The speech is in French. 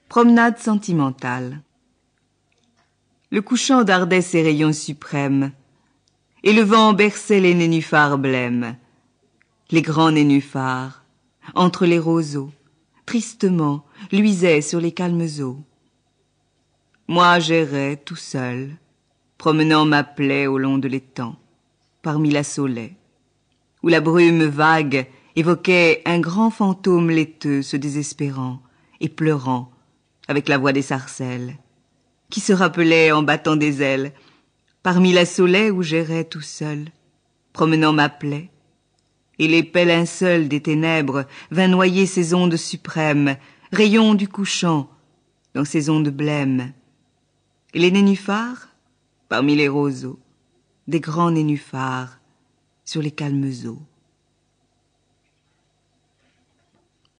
Promenade sentimentale. Le couchant dardait ses rayons suprêmes, et le vent berçait les nénuphars blêmes, les grands nénuphars, entre les roseaux, tristement luisaient sur les calmes eaux. Moi j'errais tout seul, promenant ma plaie au long de l'étang, parmi la saulaie, où la brume vague évoquait un grand fantôme laiteux se désespérant et pleurant avec la voix des sarcelles, qui se rappelait en battant des ailes, parmi la saulaie où j'errais tout seul, promenant ma plaie, et l'épais linceul des ténèbres vint noyer ces ondes suprêmes, rayons du couchant, dans ces ondes blêmes. Et les nénuphars, parmi les roseaux, des grands nénuphars, sur les calmes eaux.